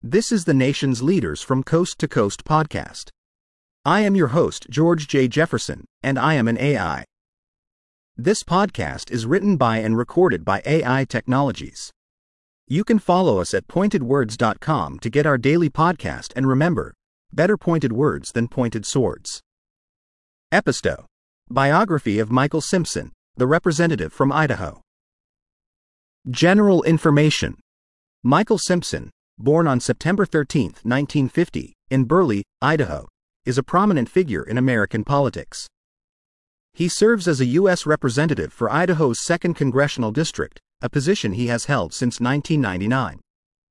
This is the nation's Leaders from Coast to Coast podcast. I am your host, George J. Jefferson, and I am an AI. This podcast is written by and recorded by AI Technologies. You can follow us at pointedwords.com to get our daily podcast, and remember, better pointed words than pointed swords. Epistow. Biography of Michael Simpson, the representative from Idaho. General information. Michael Simpson, born on September 13, 1950, in Burley, Idaho, is a prominent figure in American politics. He serves as a U.S. representative for Idaho's 2nd Congressional District, a position he has held since 1999.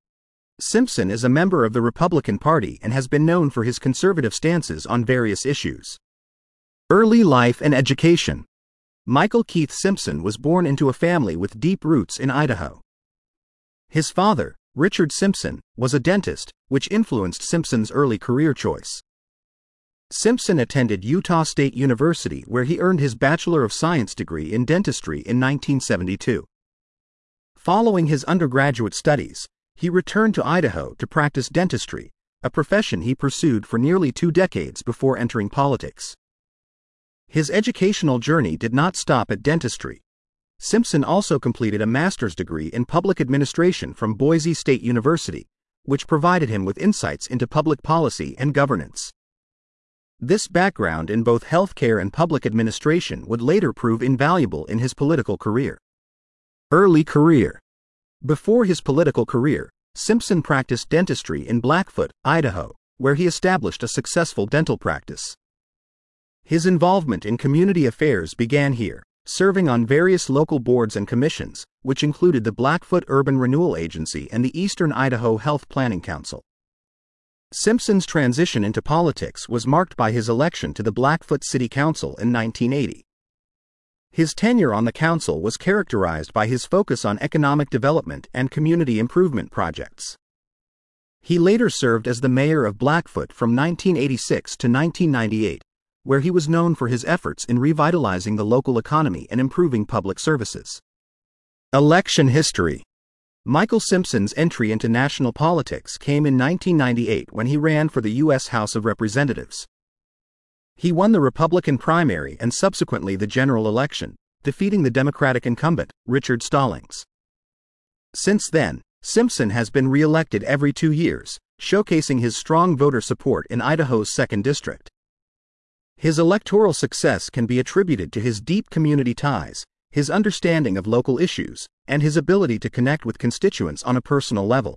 Simpson is a member of the Republican Party and has been known for his conservative stances on various issues. Early life and education. Michael Keith Simpson was born into a family with deep roots in Idaho. His father, Richard Simpson, was a dentist, which influenced Simpson's early career choice. Simpson attended Utah State University, where he earned his Bachelor of Science degree in dentistry in 1972. Following his undergraduate studies, he returned to Idaho to practice dentistry, a profession he pursued for nearly 2 decades before entering politics. His educational journey did not stop at dentistry. Simpson also completed a master's degree in public administration from Boise State University, which provided him with insights into public policy and governance. This background in both healthcare and public administration would later prove invaluable in his political career. Early career. Before his political career, Simpson practiced dentistry in Blackfoot, Idaho, where he established a successful dental practice. His involvement in community affairs began here, serving on various local boards and commissions, which included the Blackfoot Urban Renewal Agency and the Eastern Idaho Health Planning Council. Simpson's transition into politics was marked by his election to the Blackfoot City Council in 1980. His tenure on the council was characterized by his focus on economic development and community improvement projects. He later served as the mayor of Blackfoot from 1986 to 1998, where he was known for his efforts in revitalizing the local economy and improving public services. Election history. Michael Simpson's entry into national politics came in 1998 when he ran for the U.S. House of Representatives. He won the Republican primary and subsequently the general election, defeating the Democratic incumbent, Richard Stallings. Since then, Simpson has been re-elected every 2 years, showcasing his strong voter support in Idaho's 2nd District. His electoral success can be attributed to his deep community ties, his understanding of local issues, and his ability to connect with constituents on a personal level.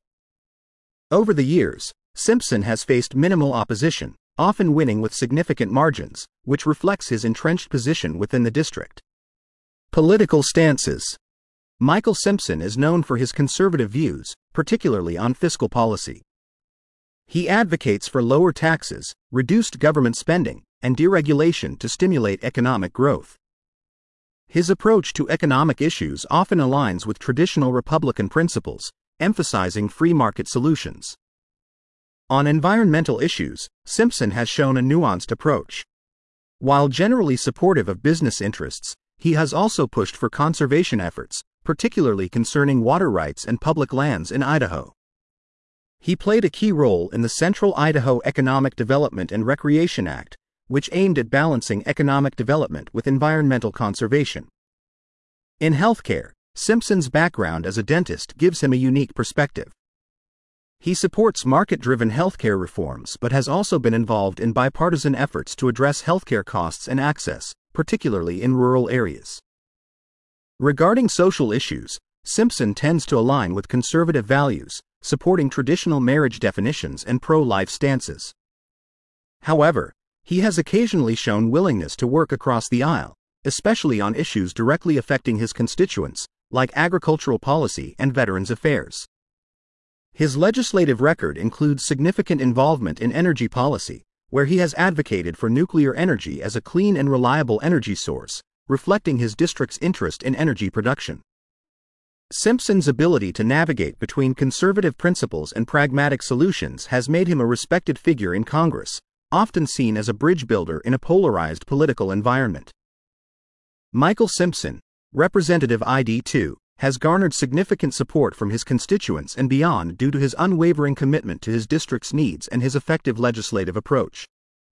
Over the years, Simpson has faced minimal opposition, often winning with significant margins, which reflects his entrenched position within the district. Political stances. Michael Simpson is known for his conservative views, particularly on fiscal policy. He advocates for lower taxes, reduced government spending, and deregulation to stimulate economic growth. His approach to economic issues often aligns with traditional Republican principles, emphasizing free market solutions. On environmental issues, Simpson has shown a nuanced approach. While generally supportive of business interests, he has also pushed for conservation efforts, particularly concerning water rights and public lands in Idaho. He played a key role in the Central Idaho Economic Development and Recreation Act, which aimed at balancing economic development with environmental conservation. In healthcare, Simpson's background as a dentist gives him a unique perspective. He supports market-driven healthcare reforms but has also been involved in bipartisan efforts to address healthcare costs and access, particularly in rural areas. Regarding social issues, Simpson tends to align with conservative values, supporting traditional marriage definitions and pro-life stances. However, he has occasionally shown willingness to work across the aisle, especially on issues directly affecting his constituents, like agricultural policy and veterans affairs. His legislative record includes significant involvement in energy policy, where he has advocated for nuclear energy as a clean and reliable energy source, reflecting his district's interest in energy production. Simpson's ability to navigate between conservative principles and pragmatic solutions has made him a respected figure in Congress, often seen as a bridge builder in a polarized political environment. Michael Simpson, Representative ID 2, has garnered significant support from his constituents and beyond due to his unwavering commitment to his district's needs and his effective legislative approach.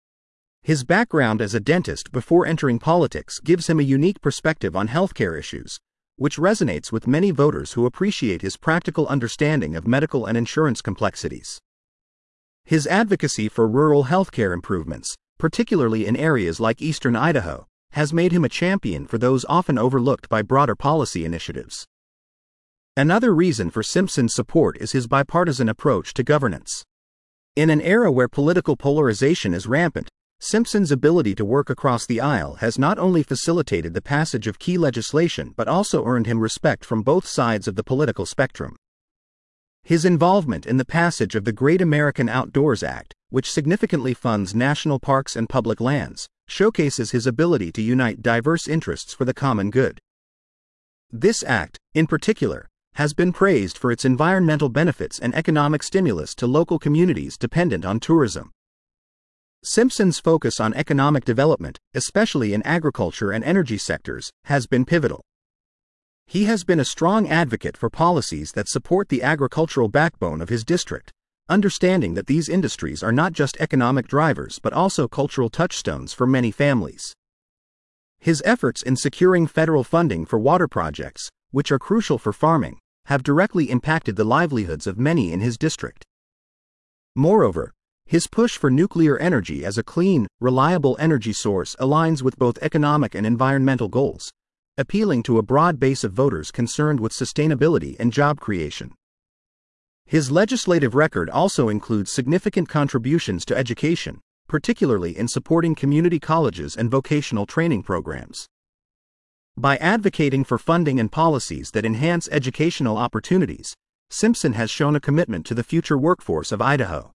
His background as a dentist before entering politics gives him a unique perspective on healthcare issues, which resonates with many voters who appreciate his practical understanding of medical and insurance complexities. His advocacy for rural healthcare improvements, particularly in areas like eastern Idaho, has made him a champion for those often overlooked by broader policy initiatives. Another reason for Simpson's support is his bipartisan approach to governance. In an era where political polarization is rampant, Simpson's ability to work across the aisle has not only facilitated the passage of key legislation but also earned him respect from both sides of the political spectrum. His involvement in the passage of the Great American Outdoors Act, which significantly funds national parks and public lands, showcases his ability to unite diverse interests for the common good. This act, in particular, has been praised for its environmental benefits and economic stimulus to local communities dependent on tourism. Simpson's focus on economic development, especially in agriculture and energy sectors, has been pivotal. He has been a strong advocate for policies that support the agricultural backbone of his district, understanding that these industries are not just economic drivers but also cultural touchstones for many families. His efforts in securing federal funding for water projects, which are crucial for farming, have directly impacted the livelihoods of many in his district. Moreover, his push for nuclear energy as a clean, reliable energy source aligns with both economic and environmental goals, appealing to a broad base of voters concerned with sustainability and job creation. His legislative record also includes significant contributions to education, particularly in supporting community colleges and vocational training programs. By advocating for funding and policies that enhance educational opportunities, Simpson has shown a commitment to the future workforce of Idaho.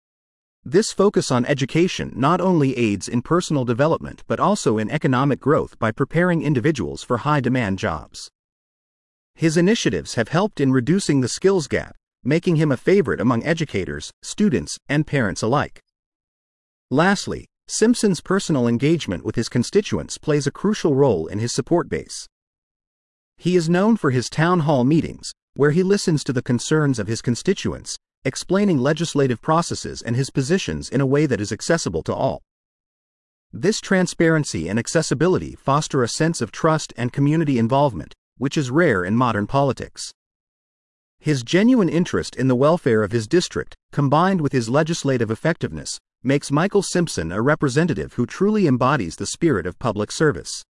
This focus on education not only aids in personal development but also in economic growth by preparing individuals for high-demand jobs. His initiatives have helped in reducing the skills gap, making him a favorite among educators, students, and parents alike. Lastly, Simpson's personal engagement with his constituents plays a crucial role in his support base. He is known for his town hall meetings, where he listens to the concerns of his constituents, explaining legislative processes and his positions in a way that is accessible to all. This transparency and accessibility foster a sense of trust and community involvement, which is rare in modern politics. His genuine interest in the welfare of his district, combined with his legislative effectiveness, makes Michael Simpson a representative who truly embodies the spirit of public service.